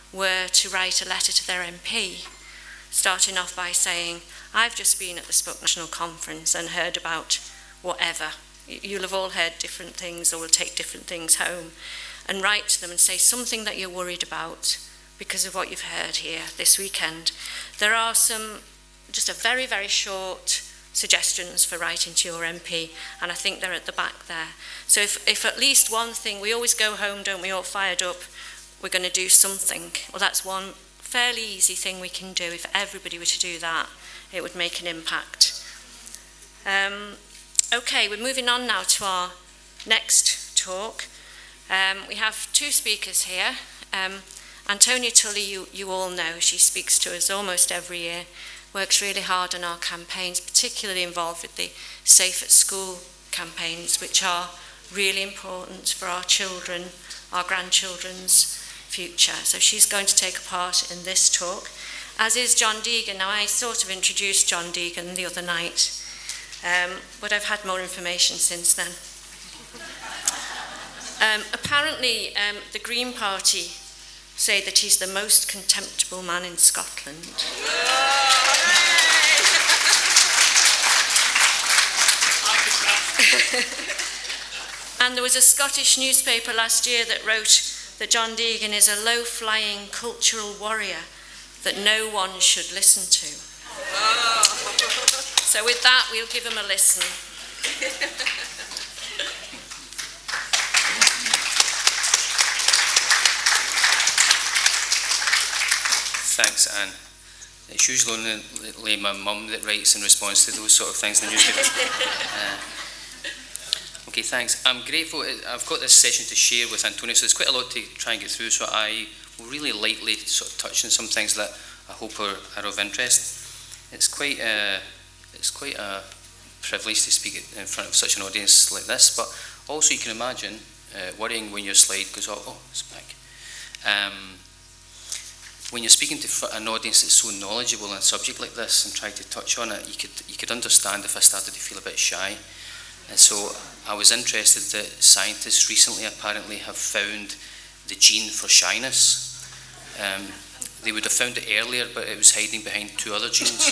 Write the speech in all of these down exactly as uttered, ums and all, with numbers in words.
were to write a letter to their M P, starting off by saying, I've just been at the Spoke National Conference and heard about whatever. You'll have all heard different things or will take different things home, and write to them and say something that you're worried about because of what you've heard here this weekend. There are some, just a very, very short suggestions for writing to your M P, and I think they're at the back there. So if, if at least one thing, we always go home, don't we, all fired up, we're going to do something. Well, that's one fairly easy thing we can do. If everybody were to do that, it would make an impact. Um, okay, we're moving on now to our next talk. Um, we have two speakers here. Um, Antonia Tully, you, you all know, she speaks to us almost every year, works really hard on our campaigns, particularly involved with the Safe at School campaigns, which are really important for our children, our grandchildren's future. So she's going to take a part in this talk, as is John Deegan. Now, I sort of introduced John Deegan the other night, um, but I've had more information since then. Um, apparently, um, the Green Party say that he's the most contemptible man in Scotland. And there was a Scottish newspaper last year that wrote that John Deegan is a low-flying cultural warrior that no one should listen to. So with that, we'll give him a listen. Thanks, Anne. It's usually only my mum that writes in response to those sort of things in the newspapers. uh, okay, thanks. I'm grateful. I've got this session to share with Antonia, so there's quite a lot to try and get through, so I will really lightly sort of touch on some things that I hope are, are of interest. It's quite, a, it's quite a privilege to speak in front of such an audience like this, but also you can imagine uh, worrying when your slide goes, oh, oh it's back. Um, When you're speaking to an audience that's so knowledgeable on a subject like this and try to touch on it, you could you could understand if I started to feel a bit shy. And so I was interested that scientists recently apparently have found the gene for shyness. Um, they would have found it earlier, but it was hiding behind two other genes.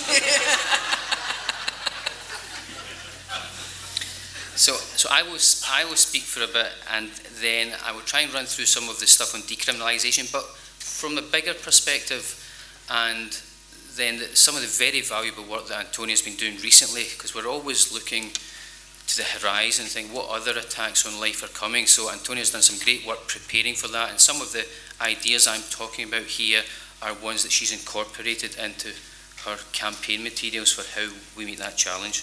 So, so I will I will speak for a bit, and then I will try and run through some of the stuff on decriminalisation, but from a bigger perspective, and then the, some of the very valuable work that Antonia's been doing recently, because we're always looking to the horizon and think what other attacks on life are coming. So Antonia's done some great work preparing for that, and some of the ideas I'm talking about here are ones that she's incorporated into her campaign materials for how we meet that challenge.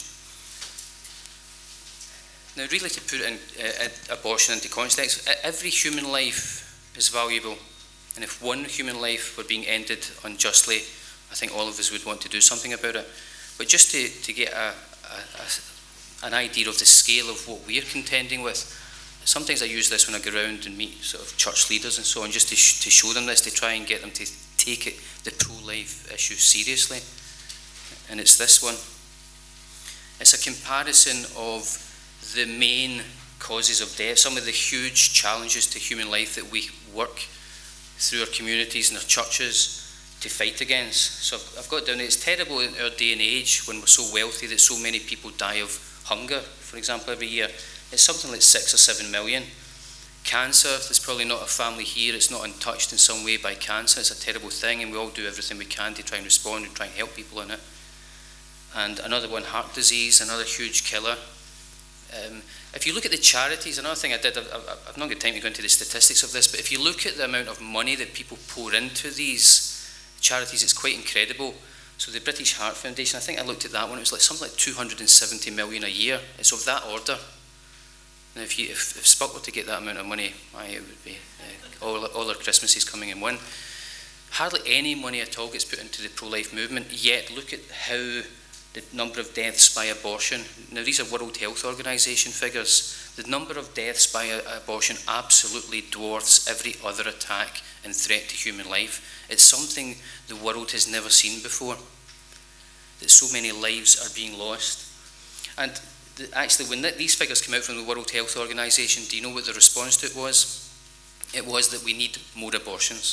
Now, really, to put in, uh, abortion into context, every human life is valuable. And if one human life were being ended unjustly, I think all of us would want to do something about it. But just to, to get a, a, a, an idea of the scale of what we're contending with, sometimes I use this when I go around and meet sort of church leaders and so on, just to, sh to show them this, to try and get them to take it, the pro-life issue seriously. And it's this one. It's a comparison of the main causes of death, some of the huge challenges to human life that we work through our communities and our churches to fight against. So I've got down there, it's terrible in our day and age when we're so wealthy that so many people die of hunger, for example, every year. It's something like six or seven million. Cancer, there's probably not a family here, it's not untouched in some way by cancer. It's a terrible thing, and we all do everything we can to try and respond and try and help people in it. And another one, heart disease, another huge killer. Um, if you look at the charities, another thing I did, I've, I've not got time to go into the statistics of this, but if you look at the amount of money that people pour into these charities, it's quite incredible. So the British Heart Foundation, I think I looked at that one, it was like something like two hundred seventy million a year. It's of that order. Now if, you, if, if Spoke were to get that amount of money, aye, it would be uh, all, all our Christmases coming in one. Hardly any money at all gets put into the pro-life movement, yet look at how the number of deaths by abortion. Now these are World Health Organization figures. The number of deaths by a, abortion absolutely dwarfs every other attack and threat to human life. It's something the world has never seen before, that so many lives are being lost. And the, actually when th these figures came out from the World Health Organization, do you know what the response to it was? It was that we need more abortions.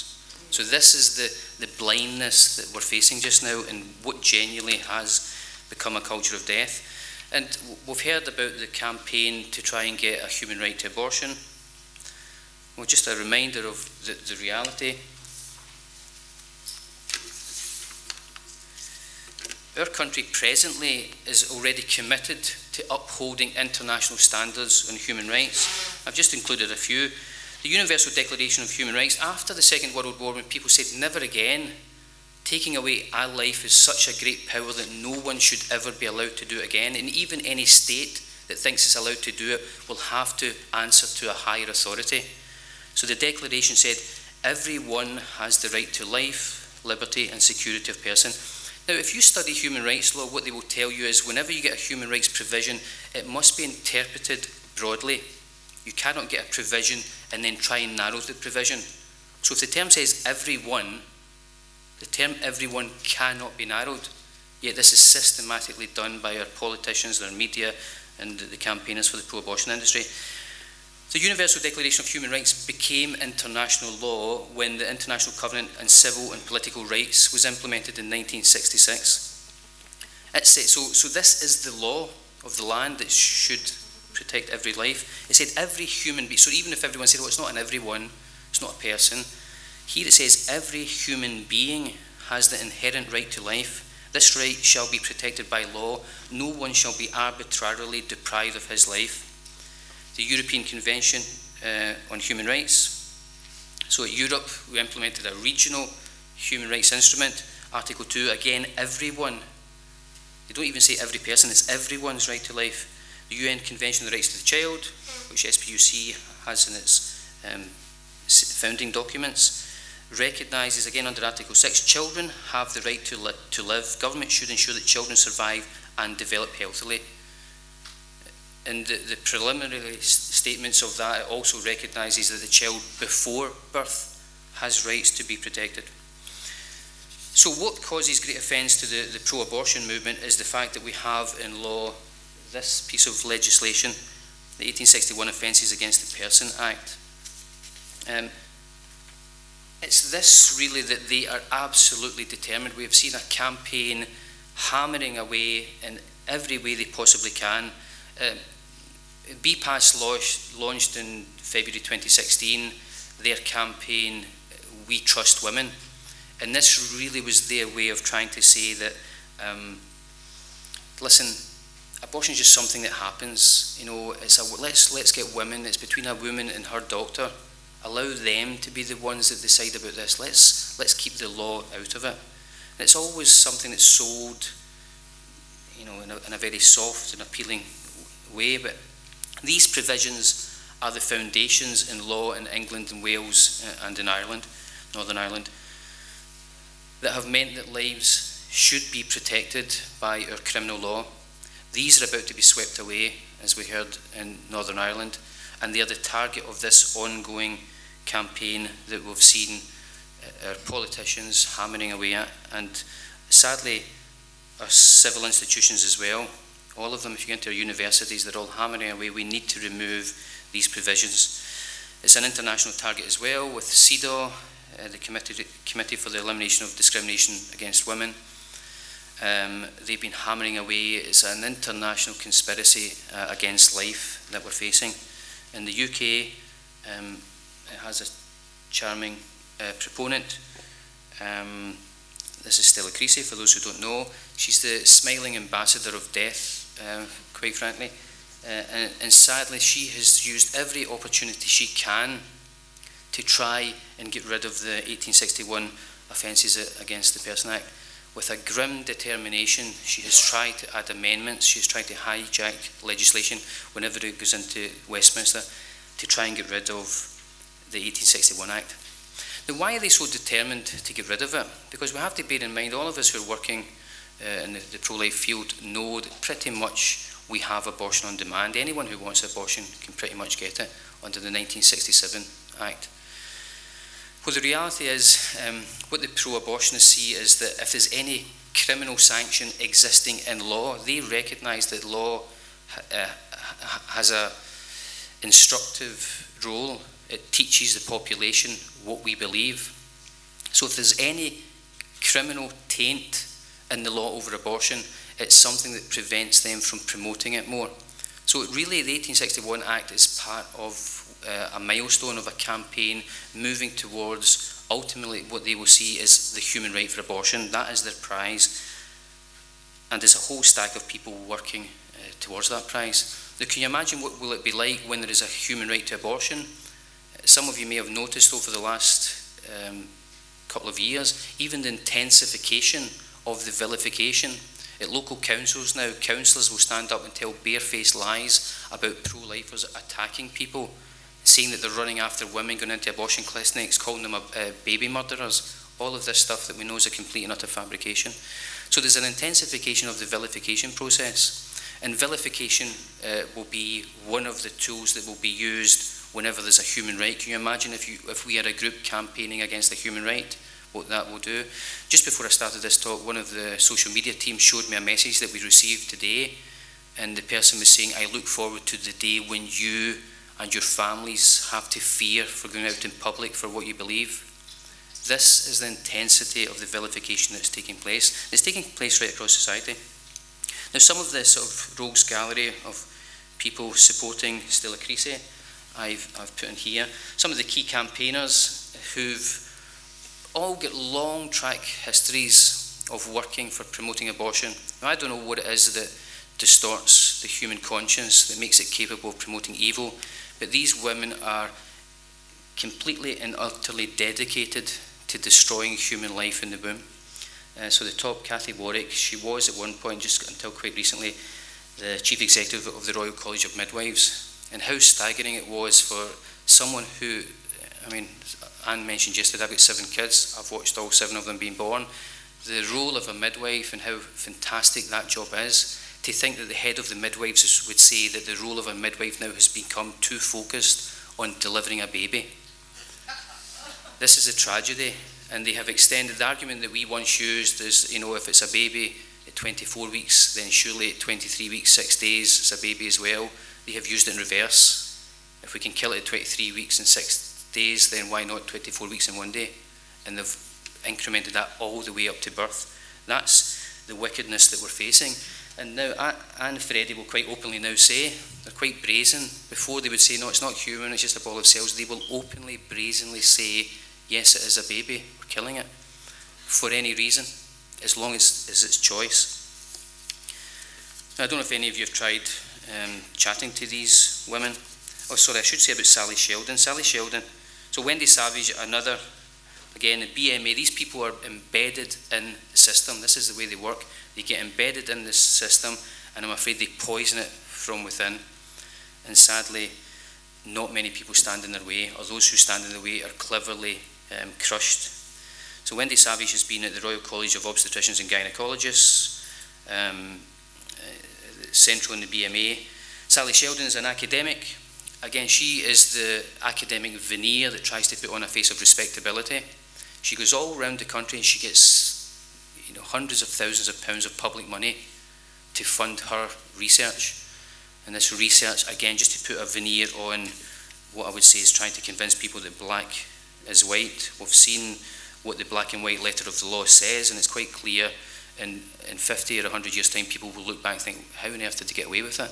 So this is the, the blindness that we're facing just now, and what genuinely has become a culture of death. And we've heard about the campaign to try and get a human right to abortion. Well, just a reminder of the, the reality. Our country presently is already committed to upholding international standards on human rights. I've just included a few. The Universal Declaration of Human Rights, after the Second World War, when people said, never again, taking away our life is such a great power that no one should ever be allowed to do it again. And even any state that thinks it's allowed to do it will have to answer to a higher authority. So the Declaration said, everyone has the right to life, liberty and security of person. Now, if you study human rights law, what they will tell you is whenever you get a human rights provision, it must be interpreted broadly. You cannot get a provision and then try and narrow the provision. So if the term says everyone, the term everyone cannot be narrowed. Yet this is systematically done by our politicians, our media, and the campaigners for the pro-abortion industry. The Universal Declaration of Human Rights became international law when the International Covenant on Civil and Political Rights was implemented in nineteen sixty-six. It said, so, so this is the law of the land that should protect every life. It said every human being, so even if everyone said, well, it's not an everyone, it's not a person, here it says every human being has the inherent right to life. This right shall be protected by law. No one shall be arbitrarily deprived of his life. The European Convention uh, on Human Rights. So at Europe, we implemented a regional human rights instrument. Article two, again, everyone. They don't even say every person, it's everyone's right to life. The U N Convention on the Rights of the Child, which S P U C has in its um, founding documents, recognises, again under Article six, children have the right to, li to live. Government should ensure that children survive and develop healthily. And the, the preliminary statements of that, it also recognises that the child before birth has rights to be protected. So what causes great offence to the, the pro-abortion movement is the fact that we have in law this piece of legislation, the eighteen sixty-one Offences Against the Person Act. Um, it's this really that they are absolutely determined. We have seen a campaign hammering away in every way they possibly can. Um, B P A S launched, launched in February twenty sixteen their campaign, We Trust Women, and this really was their way of trying to say that, um, listen, abortion is just something that happens. You know, it's a, let's let's get women. It's between a woman and her doctor. Allow them to be the ones that decide about this. Let's let's keep the law out of it. And it's always something that's sold, you know, in a, in a very soft and appealing way. But these provisions are the foundations in law in England and Wales and in Ireland, Northern Ireland, that have meant that lives should be protected by our criminal law. These are about to be swept away, as we heard in Northern Ireland, and they are the target of this ongoing campaign that we've seen our politicians hammering away at, and sadly our civil institutions as well. All of them, if you go into our universities, they're all hammering away. We need to remove these provisions. It's an international target as well, with CEDAW, uh, the Committee, Committee for the Elimination of Discrimination Against Women. Um, they've been hammering away. It's an international conspiracy uh, against life that we're facing. In the U K, um, it has a charming uh, proponent. Um, this is Stella Creasy, for those who don't know. She's the smiling ambassador of death, uh, quite frankly. Uh, and, and sadly, she has used every opportunity she can to try and get rid of the eighteen sixty-one Offences Against the Person Act. With a grim determination, she has tried to add amendments, she has tried to hijack legislation whenever it goes into Westminster to try and get rid of the eighteen sixty-one Act. Now, why are they so determined to get rid of it? Because we have to bear in mind, all of us who are working uh, in the, the pro-life field know that pretty much we have abortion on demand. Anyone who wants abortion can pretty much get it under the nineteen sixty-seven Act. Well, the reality is, um, what the pro-abortionists see is that if there's any criminal sanction existing in law, they recognise that law uh, has a instructive role. It teaches the population what we believe. So if there's any criminal taint in the law over abortion, it's something that prevents them from promoting it more. So really the eighteen sixty-one Act is part of uh, a milestone of a campaign moving towards ultimately what they will see as the human right for abortion. That is their prize. And there's a whole stack of people working uh, towards that prize. Now, can you imagine what will it be like when there is a human right to abortion? Some of you may have noticed over the last um, couple of years, even the intensification of the vilification. At local councils now, councillors will stand up and tell barefaced lies about pro-lifers attacking people, saying that they're running after women going into abortion clinics, calling them uh, baby murderers. All of this stuff that we know is a complete and utter fabrication. So there's an intensification of the vilification process. And vilification uh, will be one of the tools that will be used whenever there's a human right. Can you imagine if, you, if we had a group campaigning against a human right, what that will do? Just before I started this talk, one of the social media team showed me a message that we received today, and the person was saying, I look forward to the day when you and your families have to fear for going out in public for what you believe. This is the intensity of the vilification that's taking place. It's taking place right across society. Now, some of this sort of rogues gallery of people supporting Stella Creasy, I've, I've put in here. Some of the key campaigners who've all got long track histories of working for promoting abortion. Now, I don't know what it is that distorts the human conscience, that makes it capable of promoting evil, but these women are completely and utterly dedicated to destroying human life in the womb. Uh, so the top, Cathy Warwick, she was at one point, just until quite recently, the chief executive of the Royal College of Midwives. And how staggering it was for someone who, I mean, Anne mentioned yesterday, I've got seven kids, I've watched all seven of them being born. The role of a midwife and how fantastic that job is, to think that the head of the midwives would say that the role of a midwife now has become too focused on delivering a baby. This is a tragedy, and they have extended the argument that we once used as, you know, if it's a baby at twenty-four weeks, then surely at twenty-three weeks, six days, it's a baby as well. They have used it in reverse. If we can kill it at twenty-three weeks and six days, then why not twenty-four weeks and one day? And they've incremented that all the way up to birth. That's the wickedness that we're facing. And now Anne and Freddie will quite openly now say, they're quite brazen. Before they would say, no, it's not human, it's just a ball of cells. They will openly, brazenly say, yes, it is a baby, we're killing it, for any reason, as long as, as it's choice. Now, I don't know if any of you have tried um, chatting to these women. Oh, sorry, I should say about Sally Sheldon. Sally Sheldon, so Wendy Savage, another, again, B M A, these people are embedded in the system. This is the way they work. They get embedded in this system, and I'm afraid they poison it from within. And sadly, not many people stand in their way, or those who stand in their way are cleverly um, crushed. So Wendy Savage has been at the Royal College of Obstetricians and Gynecologists, um, uh, central in the B M A. Sally Sheldon is an academic. Again, she is the academic veneer that tries to put on a face of respectability. She goes all around the country and she gets, you know, hundreds of thousands of pounds of public money to fund her research. And this research, again, just to put a veneer on what I would say is trying to convince people that black is white. We've seen what the black and white letter of the law says, and it's quite clear in, in fifty or one hundred years' time, people will look back and think, how on earth did they get away with it?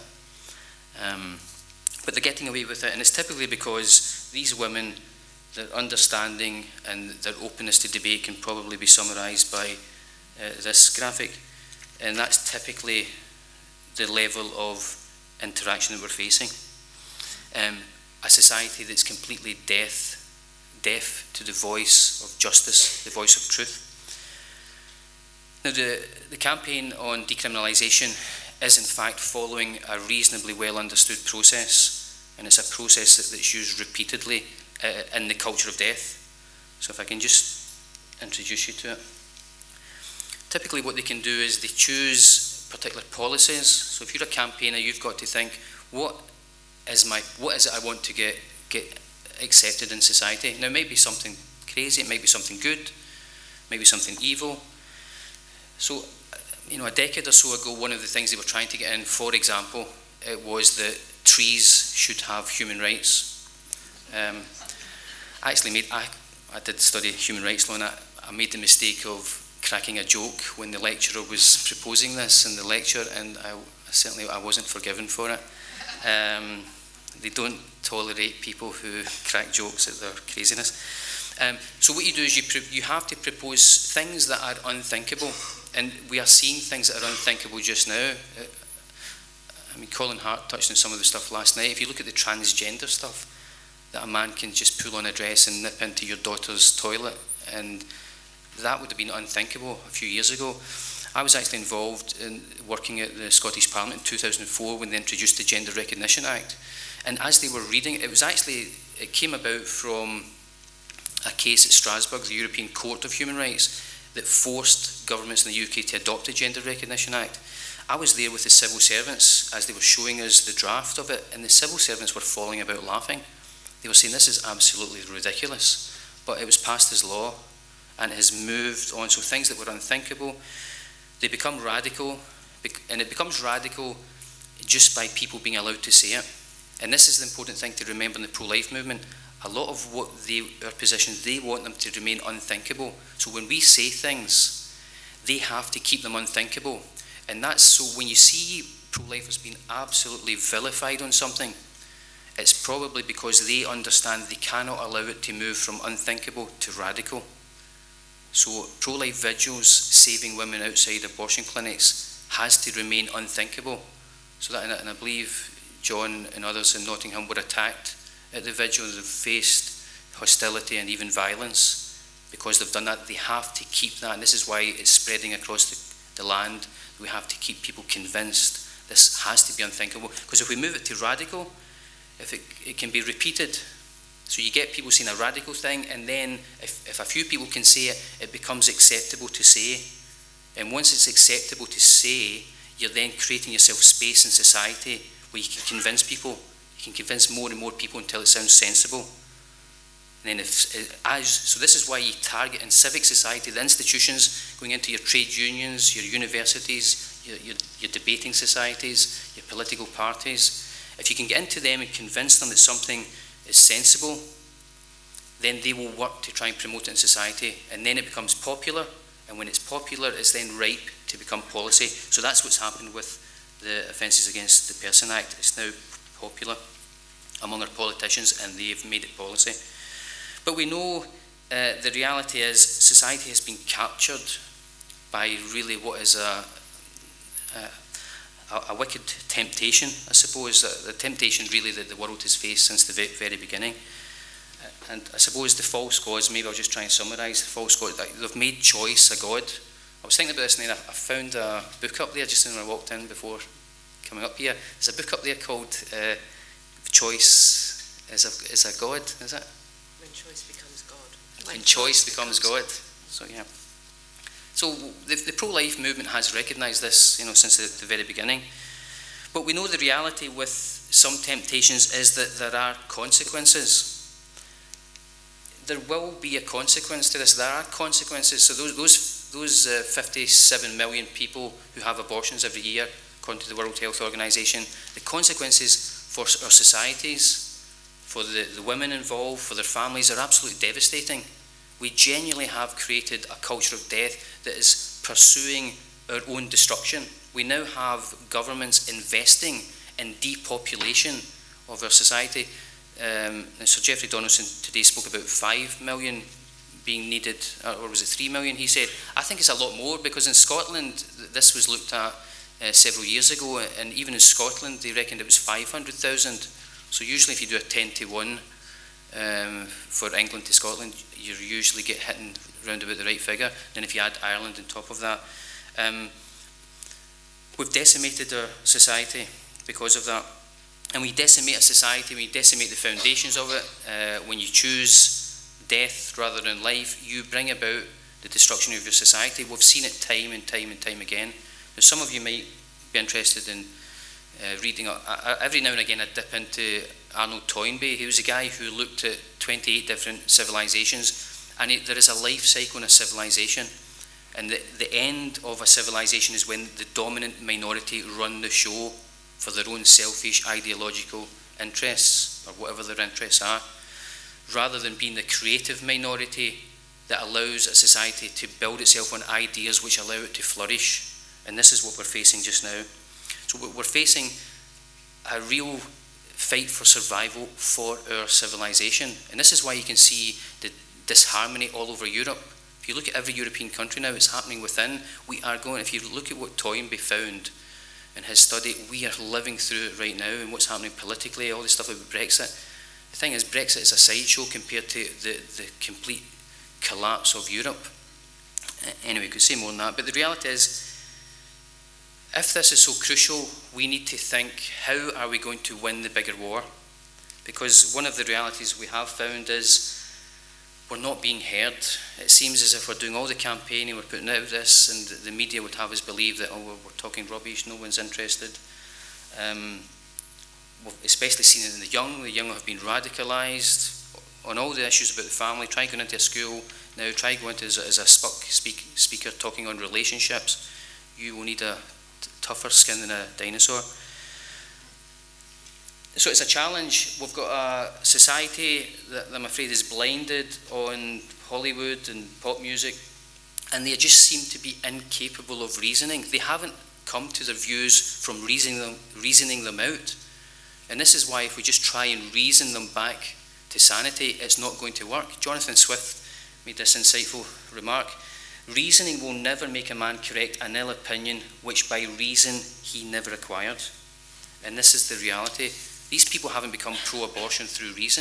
Um, but they're getting away with it, and it's typically because these women, their understanding and their openness to debate can probably be summarised by uh, this graphic, and that's typically the level of interaction that we're facing. Um, a society that's completely deaf, deaf to the voice of justice, the voice of truth. Now, the, the campaign on decriminalisation is in fact following a reasonably well understood process, and it's a process that, that's used repeatedly uh, in the culture of death. So if I can just introduce you to it. Typically what they can do is they choose particular policies. So if you're a campaigner, you've got to think, what is my, what is it I want to get, get accepted in society? Now, it might be something crazy, it might be something good, maybe something evil. So, you know, a decade or so ago, one of the things they were trying to get in, for example, it was that trees should have human rights. Um, I actually made, I, I did study human rights law, and I, I made the mistake of cracking a joke when the lecturer was proposing this in the lecture, and I certainly I wasn't forgiven for it. Um, they don't tolerate people who crack jokes at their craziness. Um, so what you do is you you have to propose things that are unthinkable, and we are seeing things that are unthinkable just now. I mean, Colin Hart touched on some of the stuff last night. If you look at the transgender stuff, that a man can just pull on a dress and nip into your daughter's toilet, and that would have been unthinkable a few years ago. I was actually involved in working at the Scottish Parliament in two thousand four when they introduced the Gender Recognition Act, and as they were reading it, it was actually, it came about from a case at Strasbourg, the European Court of Human Rights, that forced governments in the U K to adopt the Gender Recognition Act. I was there with the civil servants as they were showing us the draft of it, and the civil servants were falling about laughing. They were saying this is absolutely ridiculous, but it was passed as law and it has moved on. So things that were unthinkable, they become radical, and it becomes radical just by people being allowed to say it. And this is the important thing to remember in the pro-life movement. A lot of what they, our position, they want them to remain unthinkable. So when we say things, they have to keep them unthinkable. And that's so when you see pro-lifers being absolutely vilified on something, it's probably because they understand they cannot allow it to move from unthinkable to radical. So pro-life vigils saving women outside abortion clinics has to remain unthinkable. So that, and I believe John and others in Nottingham were attacked at the vigil. They've faced hostility and even violence because they've done that. They have to keep that, and this is why it's spreading across the, the land. We have to keep people convinced this has to be unthinkable, because if we move it to radical, if it, it can be repeated. So you get people saying a radical thing, and then if, if a few people can say it, it becomes acceptable to say. And once it's acceptable to say, you're then creating yourself space in society where you can convince people. You can convince more and more people until it sounds sensible. And then if, as, so this is why you target in civic society, the institutions, going into your trade unions, your universities, your, your, your debating societies, your political parties. If you can get into them and convince them that something is sensible, then they will work to try and promote it in society, and then it becomes popular, and when it's popular, it's then ripe to become policy. So that's what's happened with the Offences Against the Person Act. It's now popular among our politicians, and they've made it policy. But we know uh, the reality is society has been captured by really what is a, a, a wicked temptation, I suppose, the temptation really that the world has faced since the very beginning. And I suppose the false gods, maybe I'll just try and summarise the false gods, they've made choice a god. I was thinking about this, and then I found a book up there just when I walked in before coming up here. There's a book up there called uh, Choice is a, is a God, is it? When choice becomes God. When choice becomes God. So yeah. So the, the pro-life movement has recognised this, you know, since the, the very beginning. But we know the reality with some temptations is that there are consequences. There will be a consequence to this. There are consequences. So those those those uh, fifty-seven million people who have abortions every year, according to the World Health Organization, the consequences for our societies, for the, the women involved, for their families, are absolutely devastating. We genuinely have created a culture of death that is pursuing our own destruction. We now have governments investing in depopulation of our society. Um, and Sir Geoffrey Donaldson today spoke about five million being needed, or was it three million, he said. I think it's a lot more, because in Scotland, this was looked at uh, several years ago, and even in Scotland, they reckoned it was five hundred thousand. So usually if you do a ten to one um, for England to Scotland, you usually get hitting round about the right figure. Then if you add Ireland on top of that, um, we've decimated our society because of that. And we decimate a society, we decimate the foundations of it. Uh, when you choose death rather than life, you bring about the destruction of your society. We've seen it time and time and time again. Now, some of you might be interested in uh, reading, uh, every now and again I dip into Arnold Toynbee. He was a guy who looked at twenty-eight different civilizations, and it, there is a life cycle in a civilization. And the, the end of a civilization is when the dominant minority run the show for their own selfish ideological interests, or whatever their interests are. rather than being the creative minority that allows a society to build itself on ideas which allow it to flourish. And this is what we're facing just now. So we're facing a real fight for survival for our civilization. And this is why you can see the disharmony all over Europe. If you look at every European country now, it's happening within. We are going, if you look at what Toynbee found in his study, we are living through it right now, and what's happening politically, all this stuff about Brexit. The thing is, Brexit is a sideshow compared to the, the complete collapse of Europe. Anyway, we could say more than that, but the reality is, if this is so crucial, we need to think, how are we going to win the bigger war? Because one of the realities we have found is we're not being heard. It seems as if we're doing all the campaigning, we're putting out this, and the media would have us believe that, oh, we're, we're talking rubbish, no one's interested. Um, we've especially seen it in the young. The young have been radicalised on all the issues about the family. Try going into a school now, try going into as a, as a speak, speaker talking on relationships. You will need a tougher skin than a dinosaur. So it's a challenge. We've got a society that I'm afraid is blinded on Hollywood and pop music, and they just seem to be incapable of reasoning. They haven't come to their views from reasoning them, reasoning them out. And this is why if we just try and reason them back to sanity, it's not going to work. Jonathan Swift made this insightful remark. Reasoning will never make a man correct an ill opinion which by reason he never acquired. And this is the reality. These people haven't become pro-abortion through reason.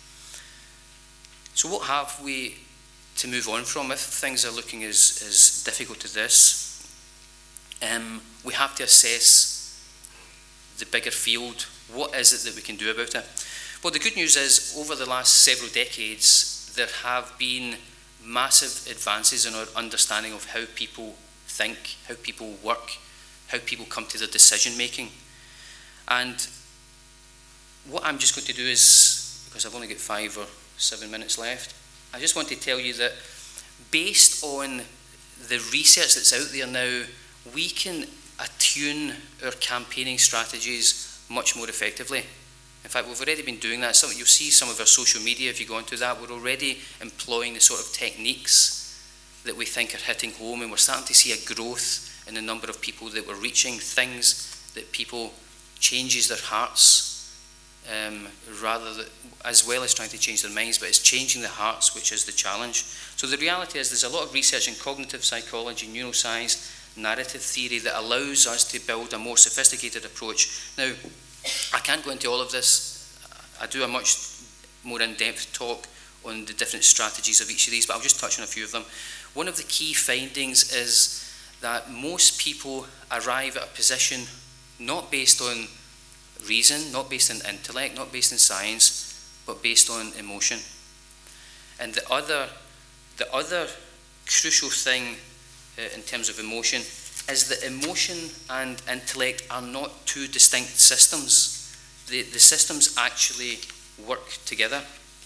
So what have we to move on from if things are looking as, as difficult as this? Um, we have to assess the bigger field. What is it that we can do about it? Well, the good news is over the last several decades there have been massive advances in our understanding of how people think, how people work, how people come to their decision making. And what I'm just going to do is, because I've only got five or seven minutes left, I just want to tell you that based on the research that's out there now, we can attune our campaigning strategies much more effectively. In fact, we've already been doing that. Some, you'll see some of our social media, if you go into that, we're already employing the sort of techniques that we think are hitting home, and we're starting to see a growth in the number of people that we're reaching, things that people changes their hearts, um, rather than, as well as trying to change their minds, but it's changing the hearts, which is the challenge. So the reality is there's a lot of research in cognitive psychology, neuroscience, narrative theory that allows us to build a more sophisticated approach. Now, I can't go into all of this. I do a much more in-depth talk on the different strategies of each of these, but I'll just touch on a few of them. One of the key findings is that most people arrive at a position not based on reason, not based on intellect, not based on science, but based on emotion. And the other, the other crucial thing uh, in terms of emotion is that emotion and intellect are not two distinct systems. The, the systems actually work together.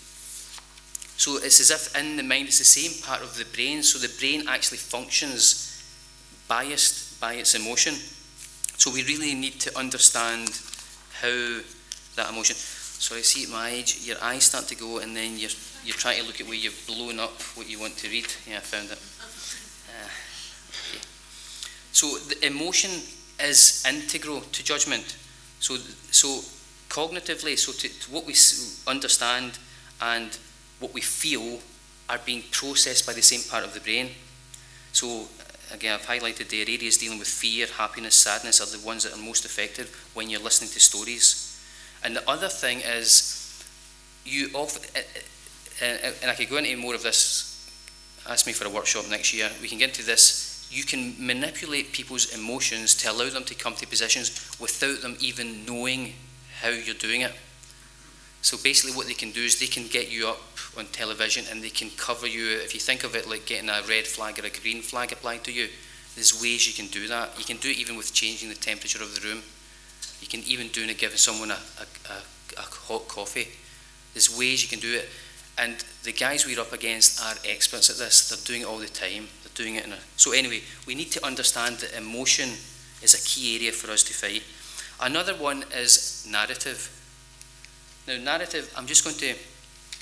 So it's as if in the mind it's the same part of the brain, so the brain actually functions biased by its emotion. So we really need to understand how that emotion... So I see at my age, your eyes start to go and then you're, you're trying to look at where you've blown up what you want to read. Yeah, I found it. Uh, okay. So the emotion is integral to judgment. So, so cognitively, so to, to what we understand and what we feel are being processed by the same part of the brain. So again, I've highlighted there, areas dealing with fear, happiness, sadness are the ones that are most affected when you're listening to stories. And the other thing is, you often, and I could go into more of this, ask me for a workshop next year, we can get into this, you can manipulate people's emotions to allow them to come to positions without them even knowing how you're doing it. So basically what they can do is they can get you up on television and they can cover you. If you think of it like getting a red flag or a green flag applied to you, there's ways you can do that. You can do it even with changing the temperature of the room. You can even do it giving someone a, a, a, a hot coffee. There's ways you can do it. And the guys we're up against are experts at this. They're doing it all the time. They're doing it in a... So anyway, we need to understand that emotion is a key area for us to fight. Another one is narrative. Now, narrative, I'm just going to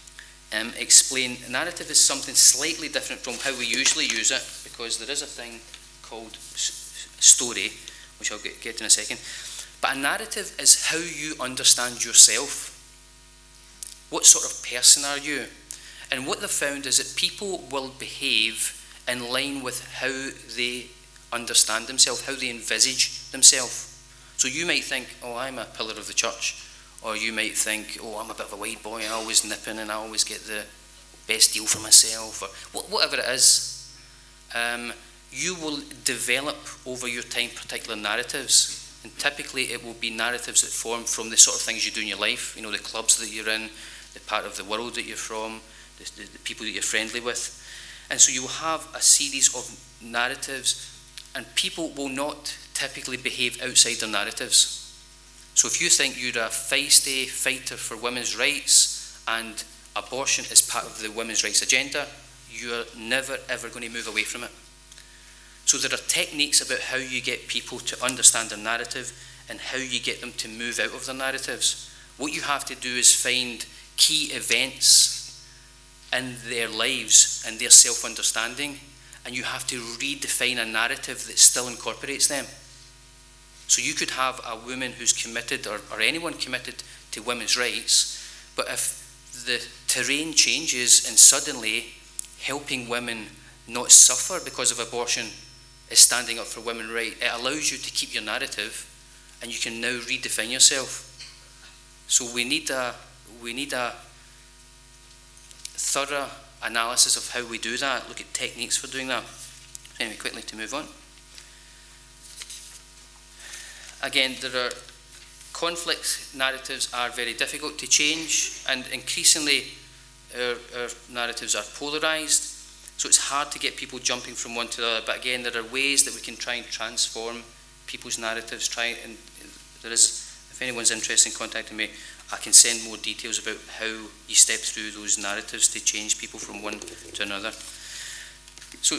um, explain narrative is something slightly different from how we usually use it, because there is a thing called s- story, which I'll get, get to in a second. But a narrative is how you understand yourself. What sort of person are you? And what they've found is that people will behave in line with how they understand themselves, how they envisage themselves. So you might think, oh, I'm a pillar of the church. Or you might think, oh, I'm a bit of a wide boy, I always nip in and I always get the best deal for myself, or whatever it is. Um, you will develop over your time particular narratives. And typically it will be narratives that form from the sort of things you do in your life, you know, the clubs that you're in, the part of the world that you're from, the, the, the people that you're friendly with. And so you will have a series of narratives, and people will not typically behave outside their narratives. So if you think you're a feisty fighter for women's rights and abortion is part of the women's rights agenda, you're never ever going to move away from it. So there are techniques about how you get people to understand their narrative and how you get them to move out of their narratives. What you have to do is find key events in their lives and their self-understanding, and you have to redefine a narrative that still incorporates them. So you could have a woman who's committed, or, or anyone committed to women's rights, but if the terrain changes and suddenly helping women not suffer because of abortion is standing up for women's rights, it allows you to keep your narrative, and you can now redefine yourself. So we need a we need a thorough analysis of how we do that, look at techniques for doing that. Anyway, quickly to move on. Again, there are conflict narratives are very difficult to change, and increasingly our, our narratives are polarized. So it's hard to get people jumping from one to the other. But again, there are ways that we can try and transform people's narratives. Try and there is, if anyone's interested in contacting me, I can send more details about how you step through those narratives to change people from one to another. So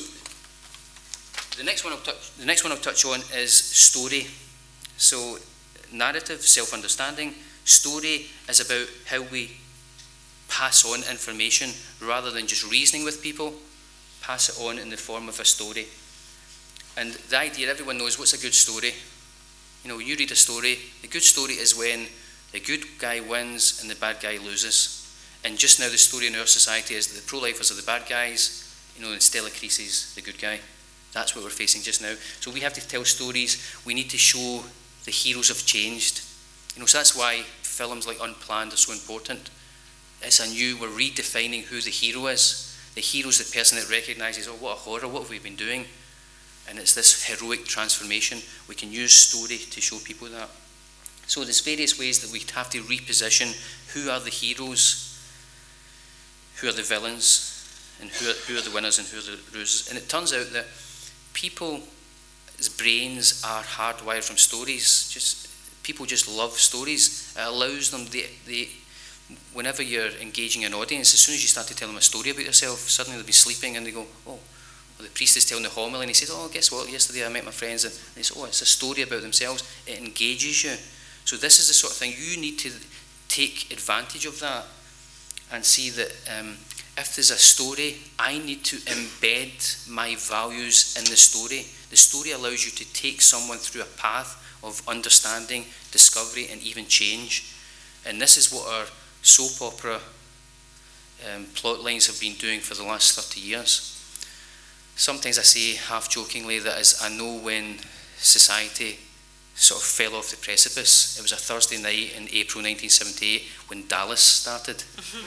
the next one I'll touch, the next one I'll touch on is story. So narrative, self-understanding. Story is about how we pass on information rather than just reasoning with people. Pass it on in the form of a story. And the idea, everyone knows what's a good story. You know, you read a story, the good story is when the good guy wins and the bad guy loses. And just now the story in our society is that the pro-lifers are the bad guys, you know, and Stella Creasy's the good guy. That's what we're facing just now. So we have to tell stories. We need to show the heroes have changed. You know, so that's why films like Unplanned are so important. It's a new, we're redefining who the hero is. The hero is the person that recognises, oh, what a horror, what have we been doing? And it's this heroic transformation. We can use story to show people that. So there's various ways that we have to reposition who are the heroes, who are the villains, and who are, who are the winners and who are the losers. And it turns out that people's brains are hardwired from stories. Just people just love stories. It allows them, the, the, whenever you're engaging an audience, as soon as you start to tell them a story about yourself, suddenly they'll be sleeping and they go, oh, well, the priest is telling the homily and he says, oh, guess what, yesterday I met my friends, and they say, oh, it's a story about themselves. It engages you. So this is the sort of thing, you need to take advantage of that and see that um, if there's a story, I need to embed my values in the story. The story allows you to take someone through a path of understanding, discovery, and even change. And this is what our soap opera um, plot lines have been doing for the last thirty years. Sometimes I say half-jokingly that as I know when society sort of fell off the precipice. It was a Thursday night in April nineteen seventy-eight when Dallas started.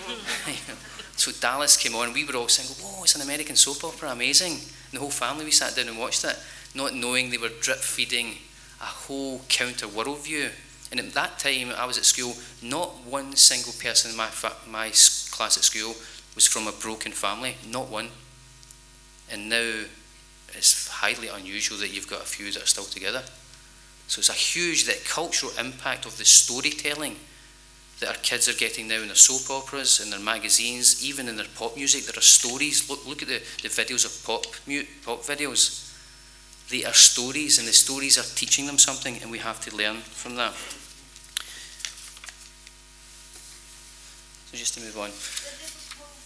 So Dallas came on, we were all saying, whoa, it's an American soap opera, amazing. And the whole family, we sat down and watched it, not knowing they were drip-feeding a whole counter worldview. And at that time, I was at school, not one single person in my, fa- my class at school was from a broken family, not one. And now it's highly unusual that you've got a few that are still together. So it's a huge, that cultural impact of the storytelling that our kids are getting now in their soap operas, in their magazines, even in their pop music. There are stories. Look, look at the, the videos of pop, pop videos. They are stories, and the stories are teaching them something, and we have to learn from that. So just to move on.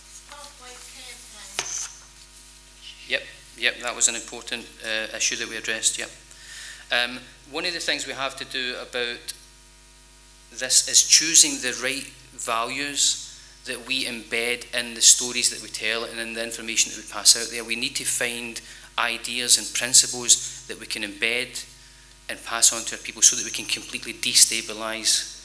Yep, that was an important uh, issue that we addressed, yep. Um, one of the things we have to do about this is choosing the right values that we embed in the stories that we tell and in the information that we pass out there. We need to find ideas and principles that we can embed and pass on to our people so that we can completely destabilise